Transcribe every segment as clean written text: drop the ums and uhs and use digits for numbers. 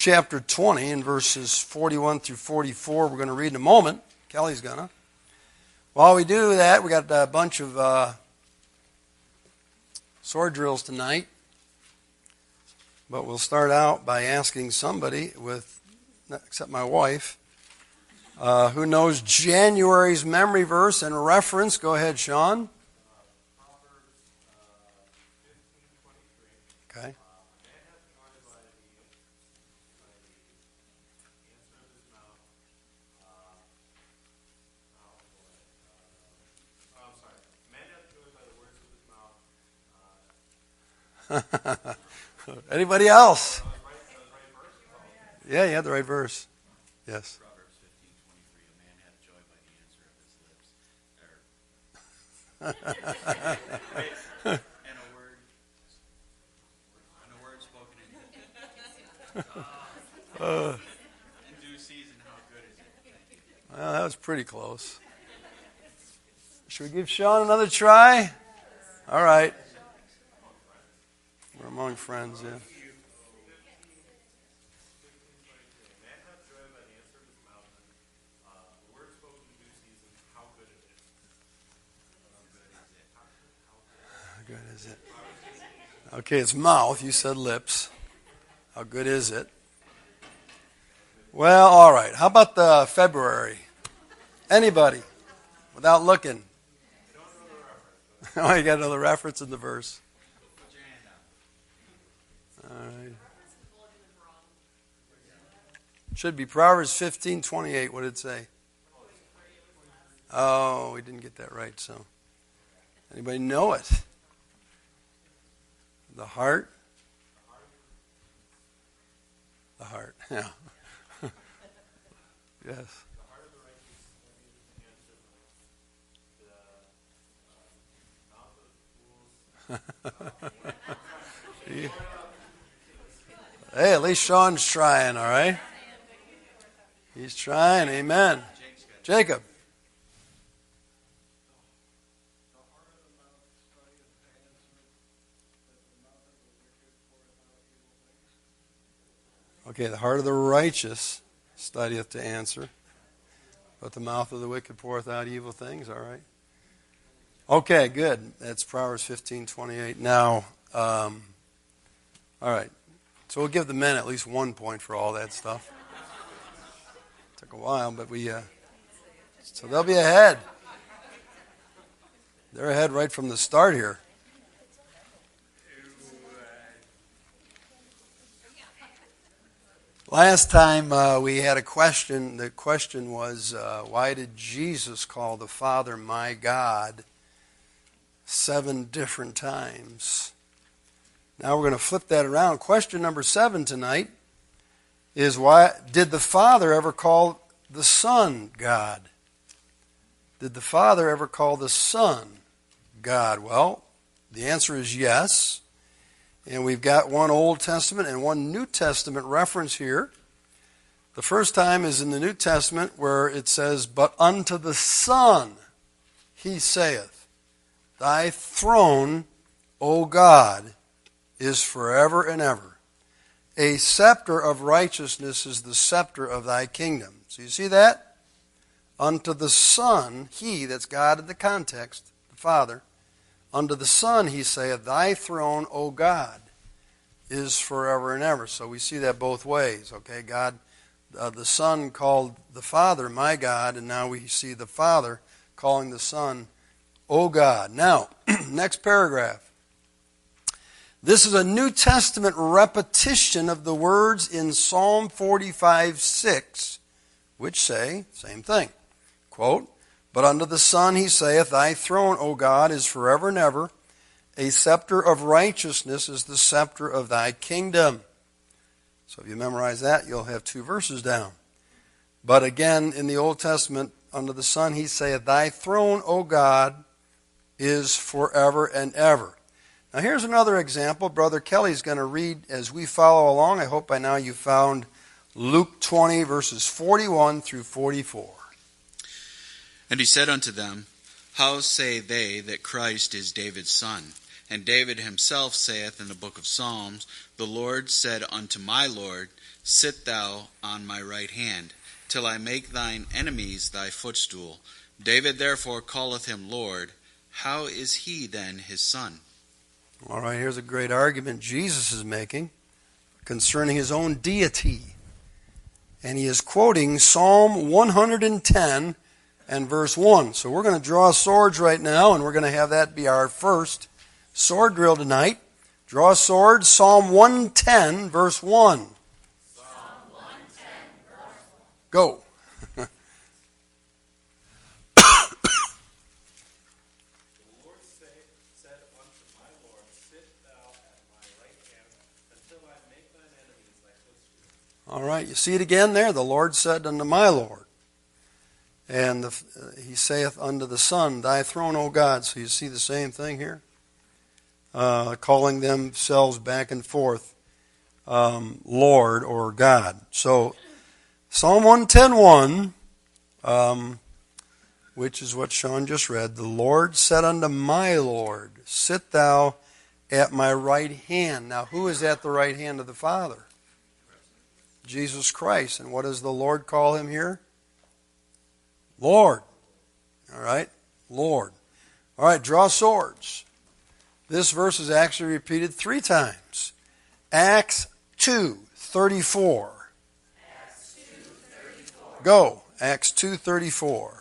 Chapter 20 in verses 41 through 44. We're going to read in a moment. Kelly's going to. While we do that, we got a bunch of sword drills tonight. But we'll start out by asking somebody, except my wife, who knows January's memory verse and reference. Go ahead, Sean. Okay. Anybody else? Yeah, you had the right verse. Yes. Proverbs 15:23, a man hath joy by the answer of his lips. And a word spoken in due season, how good is it? Well, that was pretty close. Should we give Sean another try? All right. We're among friends, yeah. How good is it? Okay, it's mouth. You said lips. How good is it? Well, all right. How about the February? Anybody? Without looking. Oh, you got another reference in the verse. All right. Should be Proverbs 15:28. What did it say? Oh, we didn't get that right. So, anybody know it? The heart. The heart. Yeah. Yes. Hey, at least Sean's trying, all right? He's trying, amen. Jacob. Okay, the heart of the righteous studieth to answer, but the mouth of the wicked poureth out evil things, all right? Okay, good. That's Proverbs 15:28. Now, all right. So we'll give the men at least 1 point for all that stuff. Took a while, but so they'll be ahead. They're ahead right from the start here. Last time we had a question. The question was, why did Jesus call the Father my God 7 different times? Now we're going to flip that around. Question number 7 tonight is, why did the Father ever call the Son God? Did the Father ever call the Son God? Well, the answer is yes. And we've got one Old Testament and one New Testament reference here. The first time is in the New Testament where it says, but unto the Son he saith, thy throne, O God, is forever and ever. A scepter of righteousness is the scepter of thy kingdom. So you see that? Unto the Son, he, that's God in the context, the Father, unto the Son he saith, thy throne, O God, is forever and ever. So we see that both ways, okay? God, the Son called the Father, my God, and now we see the Father calling the Son, O God. Now, next paragraph. This is a New Testament repetition of the words in Psalm 45:6, which say, same thing, quote, but unto the Son he saith, thy throne, O God, is forever and ever. A scepter of righteousness is the scepter of thy kingdom. So if you memorize that, you'll have 2 verses down. But again, in the Old Testament, unto the Son he saith, thy throne, O God, is forever and ever. Now here's another example. Brother Kelly's going to read as we follow along. I hope by now you found Luke 20, verses 41 through 44. And he said unto them, how say they that Christ is David's son? And David himself saith in the book of Psalms, The Lord said unto my Lord, Sit thou on my right hand, till I make thine enemies thy footstool. David therefore calleth him Lord. How is he then his son? All right, here's a great argument Jesus is making concerning his own deity. And he is quoting Psalm 110 and verse 1. So we're going to draw swords right now, and we're going to have that be our first sword drill tonight. Draw swords, Psalm 110, verse 1. Psalm 110, verse 1. Go. All right, you see it again there? The Lord said unto my Lord. And he saith unto the Son, Thy throne, O God. So you see the same thing here? Calling themselves back and forth Lord or God. So Psalm 110:1, which is what Sean just read, the Lord said unto my Lord, Sit thou at my right hand. Now who is at the right hand of the Father? Jesus Christ. And what does the Lord call him here? Lord. All right? Lord. All right, draw swords. This verse is actually repeated 3 times. Acts 2:34. Acts 2:34. Go. Acts 2:34.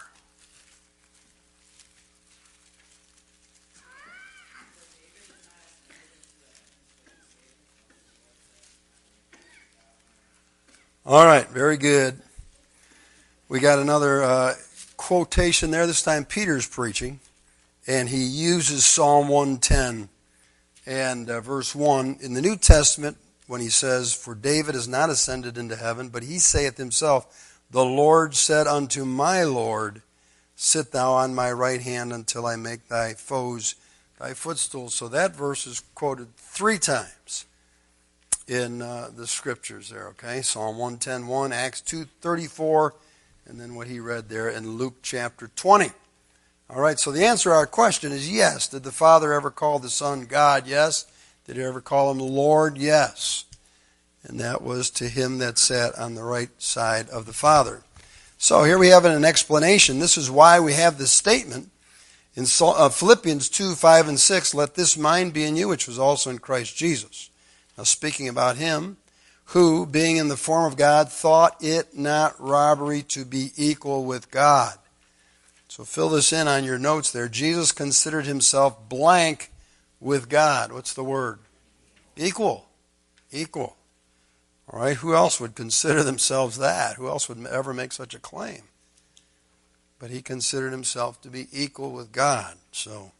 All right, very good. We got another quotation there. This time Peter's preaching, and he uses Psalm 110 and verse 1 in the New Testament when he says, For David is not ascended into heaven, but he saith himself, The Lord said unto my Lord, Sit thou on my right hand until I make thy foes thy footstool. So that verse is quoted 3 times in the scriptures there, okay? Psalm 110:1, Acts 2:34, and then what he read there in Luke chapter 20. All right, so the answer to our question is yes. Did the Father ever call the Son God? Yes. Did he ever call him Lord? Yes. And that was to him that sat on the right side of the Father. So here we have an explanation. This is why we have this statement in Philippians 2:5 and 6, Let this mind be in you, which was also in Christ Jesus. Now, speaking about him, who, being in the form of God, thought it not robbery to be equal with God. So fill this in on your notes there. Jesus considered himself blank with God. What's the word? Equal. Equal. All right, who else would consider themselves that? Who else would ever make such a claim? But he considered himself to be equal with God. So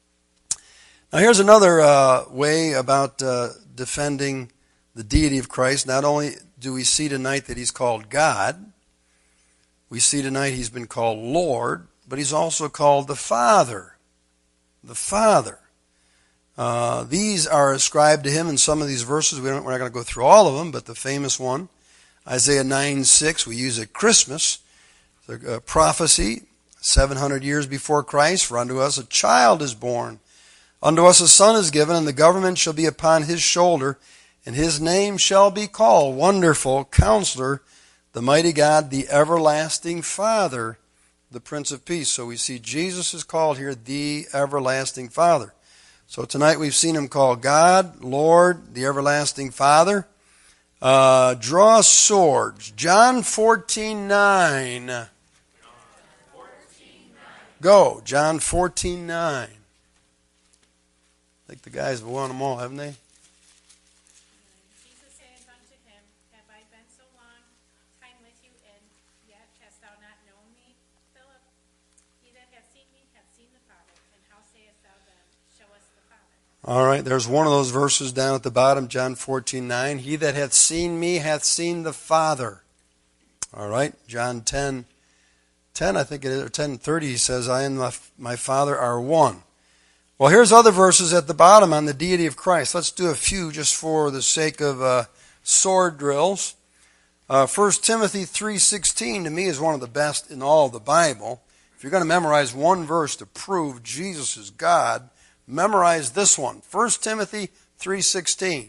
now here's another way about defending the deity of Christ. Not only do we see tonight that he's called God, we see tonight he's been called Lord, but he's also called the Father. The Father. These are ascribed to him in some of these verses. We're not going to go through all of them, but the famous one, Isaiah 9:6, we use at Christmas. The prophecy, 700 years before Christ, For unto us a child is born. Unto us a son is given, and the government shall be upon his shoulder, and his name shall be called Wonderful, Counselor, the Mighty God, the Everlasting Father, the Prince of Peace. So we see Jesus is called here the Everlasting Father. So tonight we've seen him called God, Lord, the Everlasting Father. Draw swords. John 14:9. Go. John 14:9. I think the guys have won them all, haven't they? Jesus saith unto him, Have I been so long time with you, and yet hast thou not known me, Philip? He that hath seen me hath seen the Father. And how sayest thou then, Show us the Father? All right, there's one of those verses down at the bottom, John 14:9. He that hath seen me hath seen the Father. All right, John 10:10, I think it is, or 10:30, he says, I and my Father are one. Well, here's other verses at the bottom on the deity of Christ. Let's do a few just for the sake of sword drills. 1 Timothy 3:16 to me is one of the best in all of the Bible. If you're going to memorize one verse to prove Jesus is God, Memorize this one. 1 Timothy 3:16.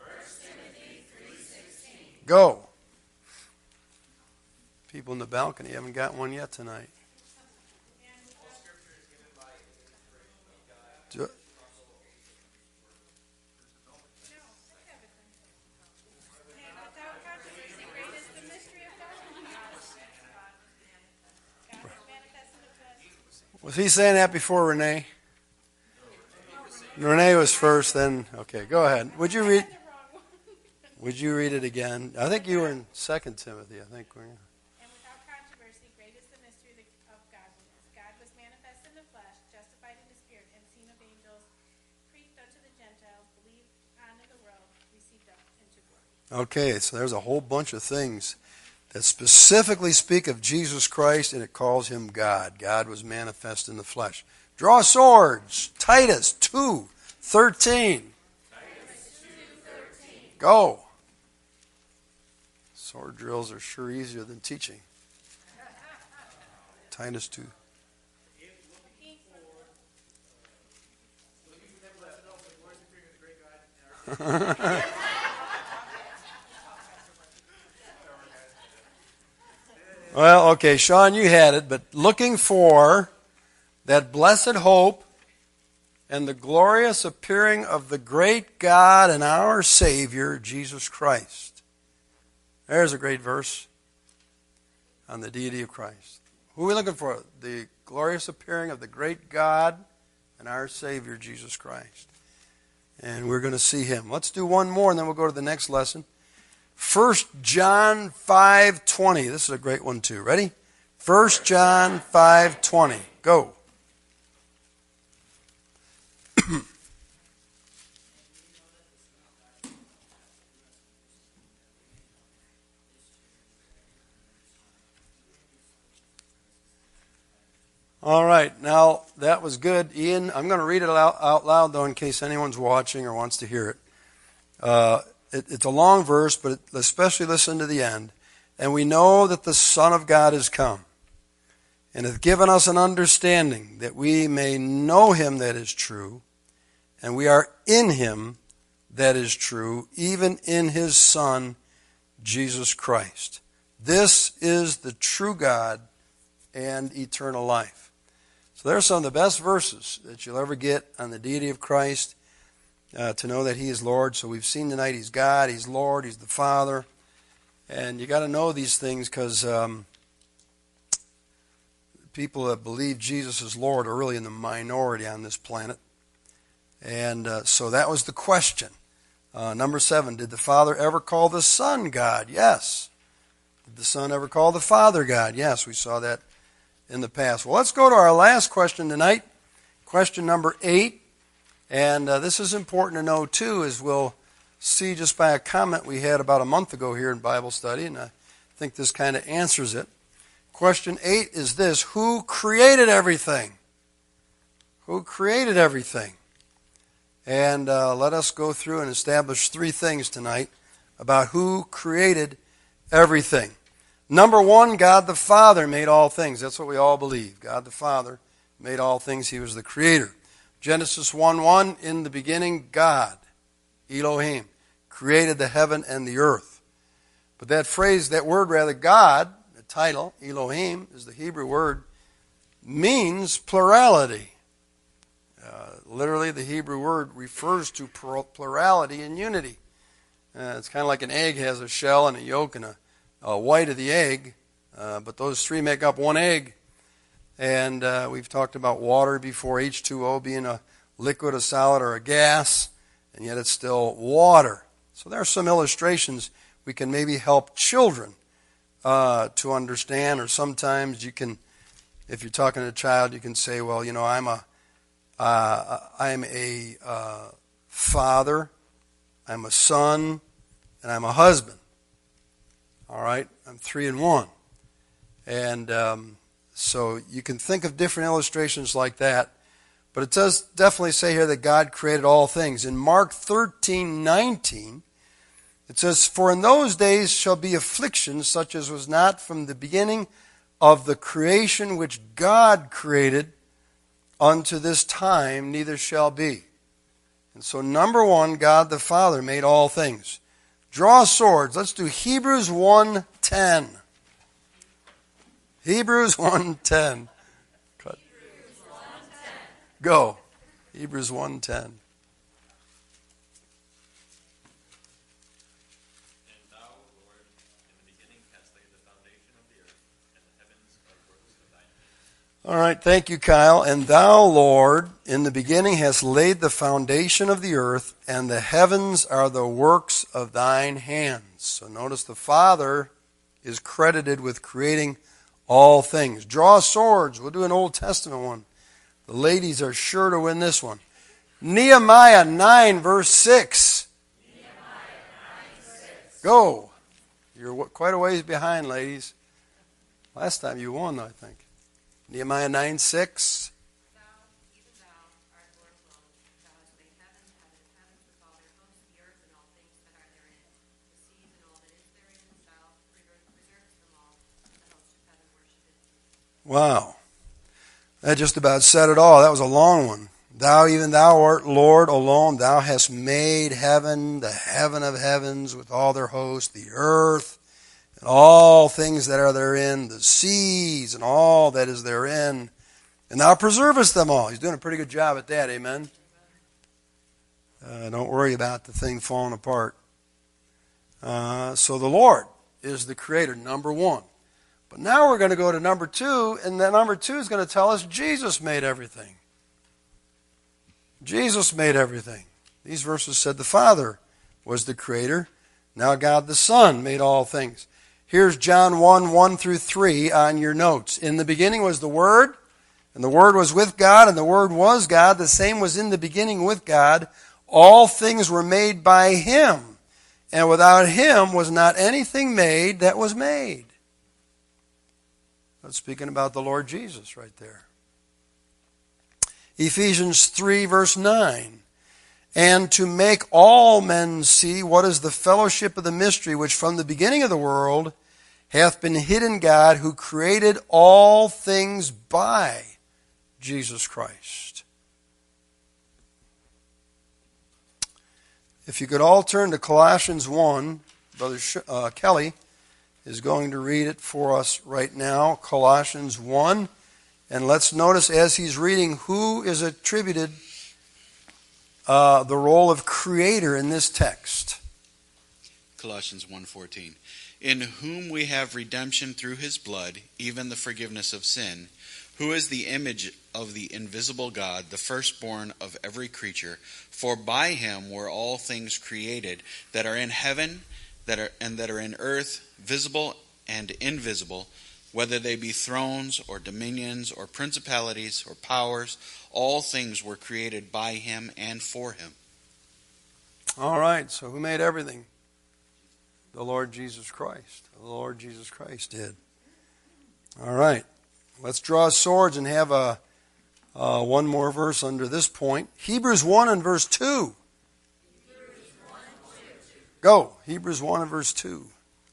Go. People in the balcony haven't got one yet tonight. Do- Was he saying that before Renee? Renee was first, then okay, go ahead. Would you read it again? I think you were in 2 Timothy, I think. And without controversy, great is the mystery of godliness. God was manifest in the flesh, justified in the spirit, and seen of angels, preached unto the Gentiles, believed on in the world, received up into glory. Okay, so there's a whole bunch of things that specifically speak of Jesus Christ, and it calls him God. God was manifest in the flesh. Draw swords. Titus 2:13. Go. Sword drills are sure easier than teaching. Titus 2. Well, okay, Sean, you had it, but looking for that blessed hope and the glorious appearing of the great God and our Savior, Jesus Christ. There's a great verse on the deity of Christ. Who are we looking for? The glorious appearing of the great God and our Savior, Jesus Christ. And we're going to see him. Let's do one more, and then we'll go to the next lesson. 1 John 5:20. This is a great one too. Ready? 1 John 5:20. Go. All right. Now, that was good. Ian, I'm going to read it out loud, though, in case anyone's watching or wants to hear it. It's a long verse, but especially listen to the end. And we know that the Son of God is come, and hath given us an understanding, that we may know him that is true, and we are in him that is true, even in his Son, Jesus Christ. This is the true God and eternal life. So there are some of the best verses that you'll ever get on the deity of Christ, to know that he is Lord. So we've seen tonight he's God, he's Lord, he's the Father. And you got to know these things, because people that believe Jesus is Lord are really in the minority on this planet. And so that was the question. Number 7, did the Father ever call the Son God? Yes. Did the Son ever call the Father God? Yes, we saw that in the past. Well, let's go to our last question tonight. Question number 8. And this is important to know, too, as we'll see just by a comment we had about a month ago here in Bible study, and I think this kind of answers it. Question 8 is this: who created everything? Who created everything? And let us go through and establish 3 things tonight about who created everything. Number 1, God the Father made all things. That's what we all believe. God the Father made all things. He was the creator. Genesis 1:1, in the beginning, God, Elohim, created the heaven and the earth. But that phrase, that word rather, God, the title, Elohim, is the Hebrew word, means plurality. Literally, the Hebrew word refers to plurality and unity. It's kind of like an egg has a shell and a yolk and a white of the egg, but those 3 make up one egg. And we've talked about water before, H2O being a liquid, a solid, or a gas, and yet it's still water. So there are some illustrations we can maybe help children to understand, or sometimes you can, if you're talking to a child, you can say, well, you know, I'm a father, I'm a son, and I'm a husband. All right? I'm 3 in 1. And so you can think of different illustrations like that. But it does definitely say here that God created all things. In Mark 13:19, it says, for in those days shall be affliction such as was not from the beginning of the creation which God created unto this time, neither shall be. And so, number one, God the Father made all things. Draw swords. Let's do Hebrews 1:10. Hebrews 1:10. Cut. Go. Hebrews 1:10. All right, thank you, Kyle. And thou, Lord, in the beginning hast laid the foundation of the earth, and the heavens are the works of thine hands. So notice the Father is credited with creating all things. Draw swords. We'll do an Old Testament one. The ladies are sure to win this one. Nehemiah 9, verse 6. Go. You're quite a ways behind, ladies. Last time you won, I think. Nehemiah 9:6. Thou, even thou, art Lord alone. Thou hast made heaven, heavens with all their hosts, the earth and all things that are therein, the seas and all that is therein. Thou preservest them all, and the hosts of heaven worshipeth thee. Wow. That just about said it all. That was a long one. Thou, even thou art Lord alone. Thou hast made heaven, the heaven of heavens with all their hosts, the earth, and all things that are therein, the seas and all that is therein. And thou preservest them all. He's doing a pretty good job at that, amen? Don't worry about the thing falling apart. So the Lord is the creator, number one. But now we're going to go to number two, and then number two is going to tell us Jesus made everything. Jesus made everything. These verses said the Father was the creator. Now God the Son made all things. Here's John 1 through 3 on your notes. In the beginning was the Word, and the Word was with God, and the Word was God. The same was in the beginning with God. All things were made by Him, and without Him was not anything made that was made. That's speaking about the Lord Jesus right there. Ephesians 3, verse 9. And to make all men see what is the fellowship of the mystery which from the beginning of the world hath been hid in God, who created all things by Jesus Christ. If you could all turn to Colossians 1, Brother Kelly is going to read it for us right now. Colossians 1. And let's notice as he's reading who is attributed the role of creator in this text. Colossians 1:14. In whom we have redemption through his blood, even the forgiveness of sin, who is the image of the invisible God, the firstborn of every creature. For by him were all things created, that are in heaven that are in earth, visible and invisible, whether they be thrones or dominions or principalities or powers. All things were created by him and for him. All right, so who made everything? The Lord Jesus Christ. The Lord Jesus Christ did. All right, let's draw swords and have one more verse under this point. Hebrews 1 and verse 2. Go, Hebrews 1 and verse 2.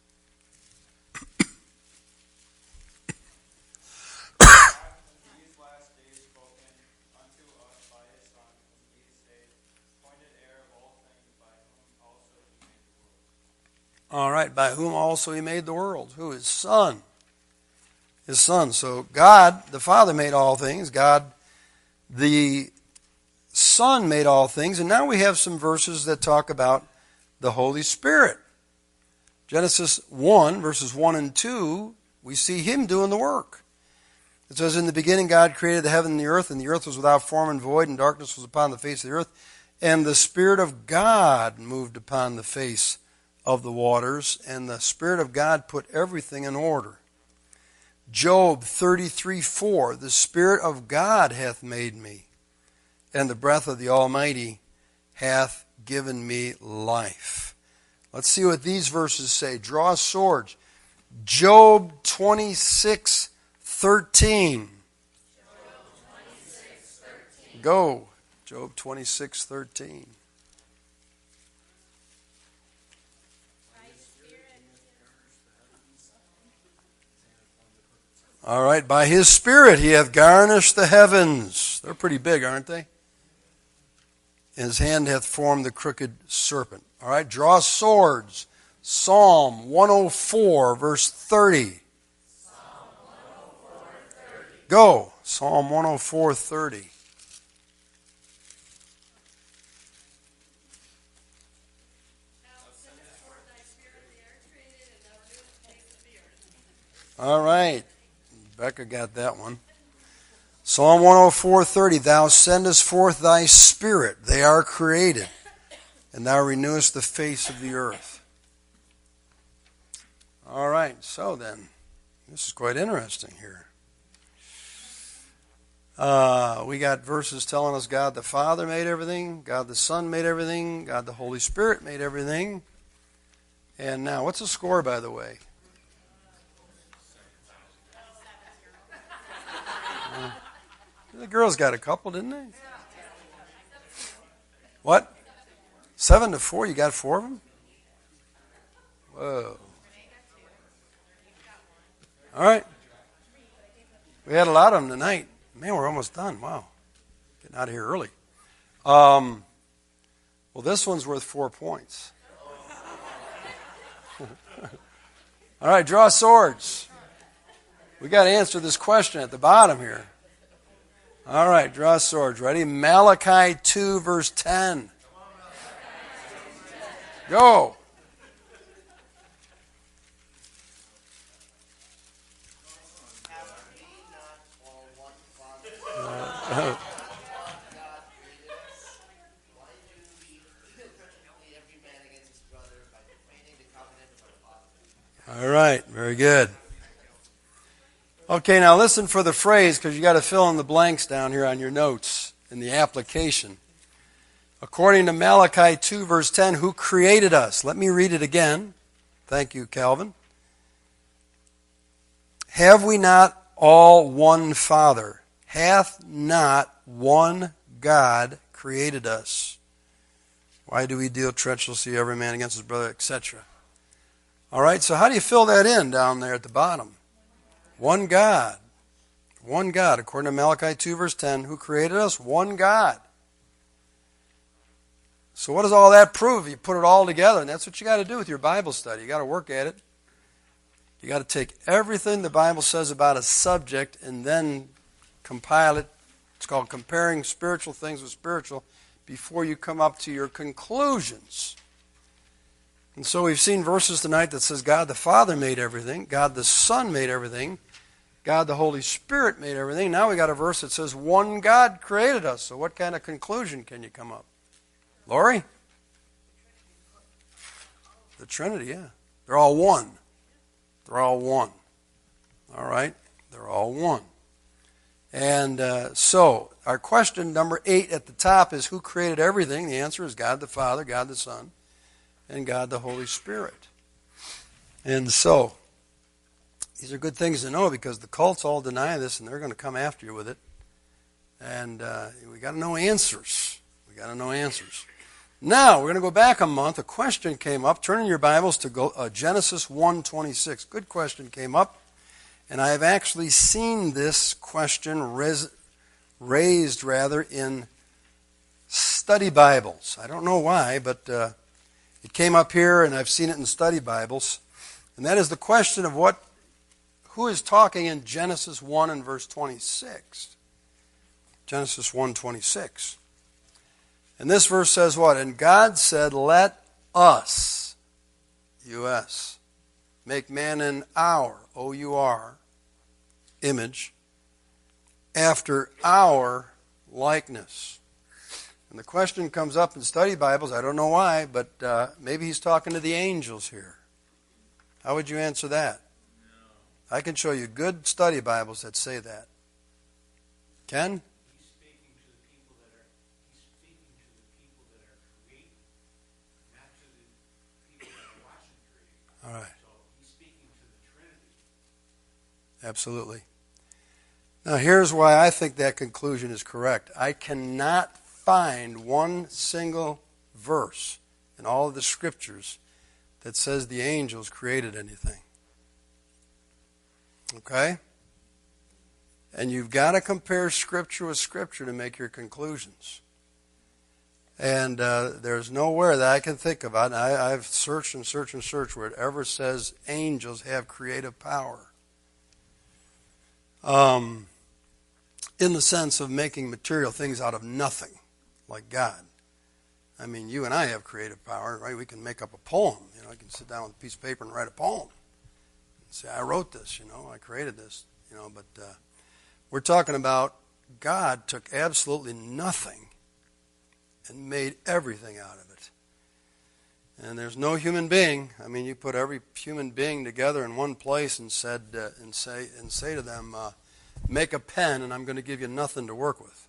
All right, by whom also he made the world. Who? His Son. His Son. So God, the Father, made all things. God, the Son, made all things. And now we have some verses that talk about the Holy Spirit. Genesis 1, verses 1 and 2, we see him doing the work. It says, in the beginning God created the heaven and the earth was without form and void, and darkness was upon the face of the earth. And the Spirit of God moved upon the face of the waters, and the Spirit of God put everything in order. Job 33:4, the Spirit of God hath made me, and the breath of the Almighty hath given me life. Let's see what these verses say. Draw swords. Job 26:13. Go. Job 26:13. All right, by his Spirit he hath garnished the heavens. They're pretty big, aren't they? And his hand hath formed the crooked serpent. All right, draw swords. Psalm 104, verse 30. Psalm 104:30. Go. Psalm 104:30. All right. Becca got that one. Psalm 104:30. Thou sendest forth thy Spirit. They are created. And thou renewest the face of the earth. All right. So then, this is quite interesting here. We got verses telling us God the Father made everything, God the Son made everything, God the Holy Spirit made everything. And now, what's the score, by the way? The girls got a couple, didn't they? What? 7-4. You got 4 of them? Whoa. All right. We had a lot of them tonight. Man, we're almost done. Wow. Getting out of here early. Well, this one's worth 4 points. All right, draw swords. We got to answer this question at the bottom here. All right, draw swords. Ready? Malachi 2, verse 10. Go. All right, very good. Okay, now listen for the phrase, because you got to fill in the blanks down here on your notes in the application. According to Malachi 2, verse 10, who created us? Let me read it again. Thank you, Calvin. Have we not all one Father? Hath not one God created us? Why do we deal treacherously every man against his brother, etc.? All right, so how do you fill that in down there at the bottom? One God. One God. According to Malachi 2, verse 10, who created us? One God. So what does all that prove? You put it all together, and that's what you got to do with your Bible study. You got to work at it. You got to take everything the Bible says about a subject and then compile it. It's called comparing spiritual things with spiritual before you come up to your conclusions. And so we've seen verses tonight that says God the Father made everything, God the Son made everything, God the Holy Spirit made everything. Now we got a verse that says one God created us. So what kind of conclusion can you come up? Lori? The Trinity, yeah. They're all one. They're all one. All right? They're all one. And so our question number 8 at the top is who created everything? The answer is God the Father, God the Son, and God the Holy Spirit. And so, these are good things to know because the cults all deny this and they're going to come after you with it. And we got to know answers. We got to know answers. Now, we're going to go back a month. A question came up. Turn in your Bibles to Genesis 1:26. Good question came up. And I have actually seen this question raised in study Bibles. I don't know why, but it came up here, and I've seen it in study Bibles. And that is the question of who is talking in Genesis 1 and verse 26. Genesis 1:26. And this verse says what? And God said, let us, U-S, make man in our, O-U-R, image, after our likeness. And the question comes up in study Bibles, I don't know why, but maybe he's talking to the angels here. How would you answer that? No. I can show you good study Bibles that say that. Ken? He's speaking to the people that are created, not to the people that are watching created. All right. So he's speaking to the Trinity. Absolutely. Now here's why I think that conclusion is correct. I cannot find one single verse in all of the scriptures that says the angels created anything. Okay? And you've got to compare Scripture with Scripture to make your conclusions. And there's nowhere that I can think of. I've searched and searched and searched where it ever says angels have creative power. In the sense of making material things out of nothing, like God. I mean, you and I have creative power, right? We can make up a poem. You know, I can sit down with a piece of paper and write a poem. And say, I wrote this, you know, I created this, you know. But we're talking about God took absolutely nothing and made everything out of it. And there's no human being. I mean, you put every human being together in one place and say to them, make a pen, and I'm going to give you nothing to work with.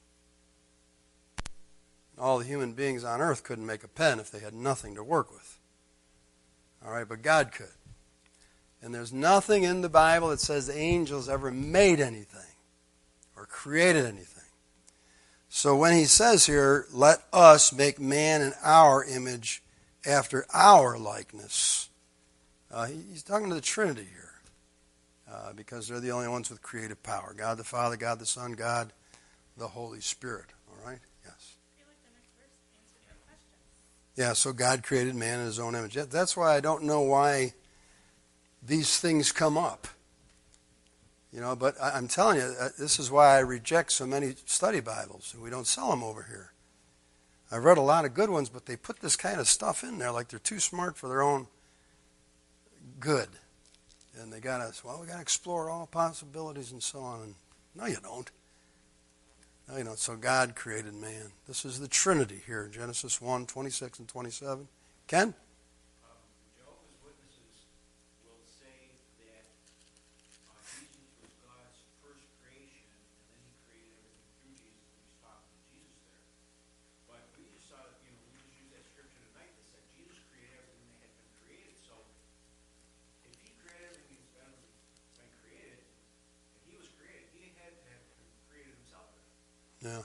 All the human beings on earth couldn't make a pen if they had nothing to work with. All right, but God could. And there's nothing in the Bible that says angels ever made anything or created anything. So when he says here, let us make man in our image after our likeness, he's talking to the Trinity here. Because they're the only ones with creative power. God the Father, God the Son, God the Holy Spirit. All right? Yes. I feel like the next verse answered my question. Yeah, so God created man in his own image. That's why I don't know why these things come up. You know, but I'm telling you, this is why I reject so many study Bibles. We don't sell them over here. I've read a lot of good ones, but they put this kind of stuff in there like they're too smart for their own good. And we got to explore all possibilities and so on. And no, you don't. No, you don't. So God created man. This is the Trinity here, Genesis 1, 26 and 27. Ken? Jehovah's Witnesses will say that Jesus was God's first creation, and then he created everything through Jesus, and he's talking to Jesus there. But we just saw that, we just used that scripture tonight that said Jesus created everything that had been created. So if he created everything that's been created, and he was created, he had to have created himself. Yeah.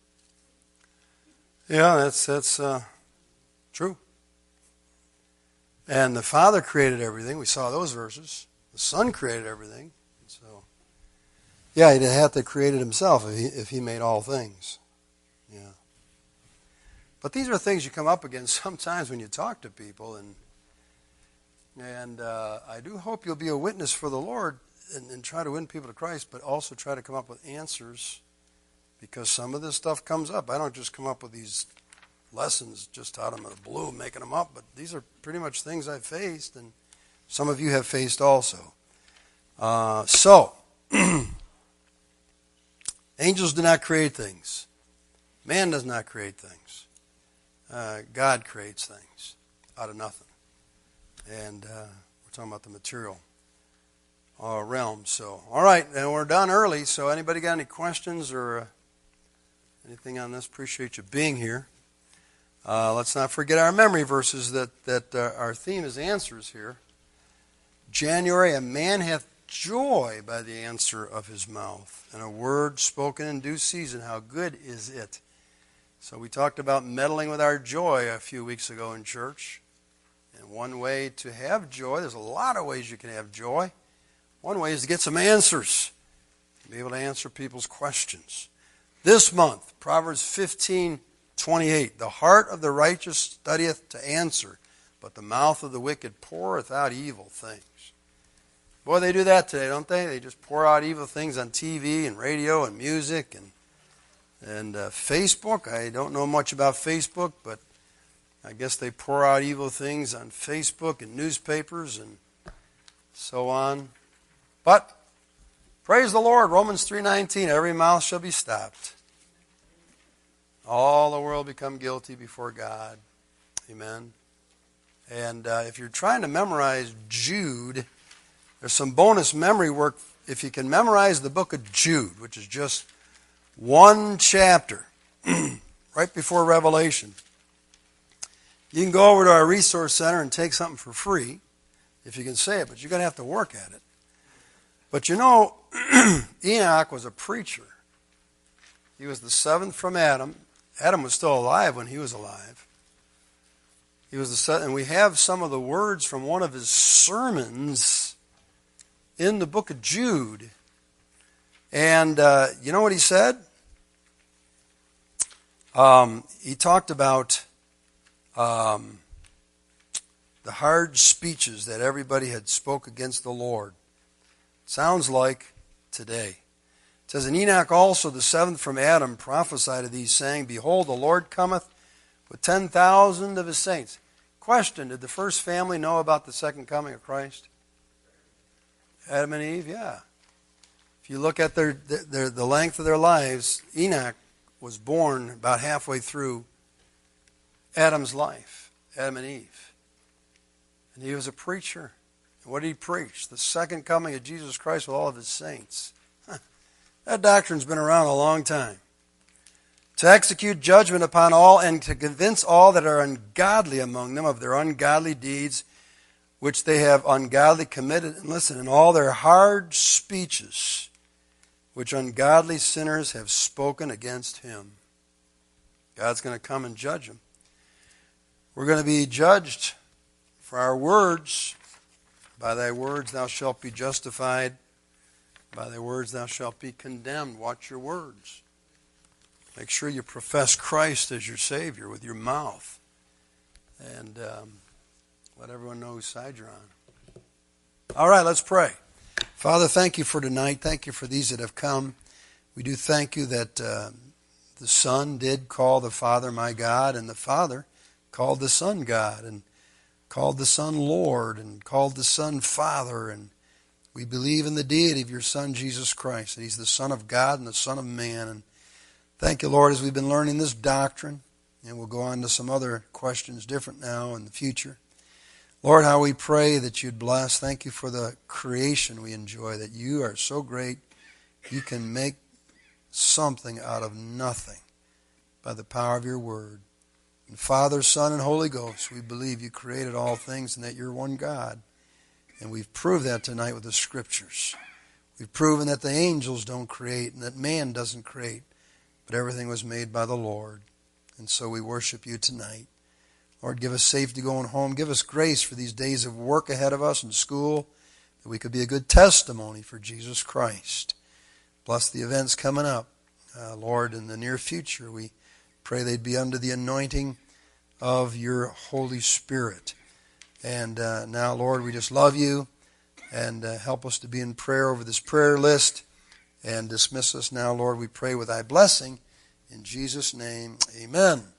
Yeah, that's true. And the Father created everything. We saw those verses. The Son created everything. So, yeah, he'd have to create it himself if he made all things. Yeah. But these are things you come up against sometimes when you talk to people, and I do hope you'll be a witness for the Lord and try to win people to Christ, but also try to come up with answers, because some of this stuff comes up. I don't just come up with these lessons just out of the blue, making them up, but these are pretty much things I've faced, and some of you have faced also. Angels do not create things. Man does not create things. God creates things out of nothing. And we're talking about the material realm. So, all right, and we're done early. So, anybody got any questions or anything on this? Appreciate you being here. Let's not forget our memory verses that our theme is answers here. January, a man hath joy by the answer of his mouth, and a word spoken in due season. How good is it? So we talked about meddling with our joy a few weeks ago in church. And one way to have joy, there's a lot of ways you can have joy. One way is to get some answers, be able to answer people's questions. This month, Proverbs 15:28, the heart of the righteous studieth to answer, but the mouth of the wicked poureth out evil things. Boy, they do that today, don't they? They just pour out evil things on TV and radio and music and Facebook. I don't know much about Facebook, but I guess they pour out evil things on Facebook and newspapers and so on. But praise the Lord, Romans 3:19, every mouth shall be stopped. All the world become guilty before God. Amen. And if you're trying to memorize Jude, there's some bonus memory work. If you can memorize the book of Jude, which is just one chapter, right before Revelation, you can go over to our resource center and take something for free, if you can say it, but you're going to have to work at it. But you know, Enoch was a preacher. He was the seventh from Adam. Adam was still alive when he was alive. He was the seventh, and we have some of the words from one of his sermons in the book of Jude. And you know what he said? He talked about the hard speeches that everybody had spoke against the Lord. Sounds like today. It says, and Enoch also, the seventh from Adam, prophesied of these, saying, Behold, the Lord cometh with 10,000 of his saints. Question, did the first family know about the second coming of Christ? Adam and Eve, yeah. If you look at the length of their lives, Enoch was born about halfway through Adam's life, Adam and Eve. And he was a preacher. And what did he preach? The second coming of Jesus Christ with all of his saints. That doctrine's been around a long time. To execute judgment upon all and to convince all that are ungodly among them of their ungodly deeds which they have ungodly committed. And listen, in all their hard speeches which ungodly sinners have spoken against him. God's going to come and judge them. We're going to be judged for our words. By thy words thou shalt be justified. By thy words thou shalt be condemned. Watch your words. Make sure you profess Christ as your Savior with your mouth. And let everyone know whose side you're on. All right, let's pray. Father, thank you for tonight. Thank you for these that have come. We do thank you that the Son did call the Father my God, and the Father called the Son God, and called the Son Lord, and called the Son Father. And we believe in the deity of your Son, Jesus Christ, that he's the Son of God and the Son of man. And thank you, Lord, as we've been learning this doctrine, and we'll go on to some other questions different now in the future. Lord, how we pray that you'd bless. Thank you for the creation we enjoy, that you are so great, you can make something out of nothing by the power of your word. And Father, Son, and Holy Ghost, we believe you created all things and that you're one God. And we've proved that tonight with the Scriptures. We've proven that the angels don't create and that man doesn't create, but everything was made by the Lord. And so we worship you tonight. Lord, give us safety going home. Give us grace for these days of work ahead of us in school, that we could be a good testimony for Jesus Christ. Bless the events coming up. Lord, in the near future, we pray they'd be under the anointing of your Holy Spirit. And now, Lord, we just love you, and help us to be in prayer over this prayer list, and dismiss us now, Lord, we pray with thy blessing. In Jesus' name, amen.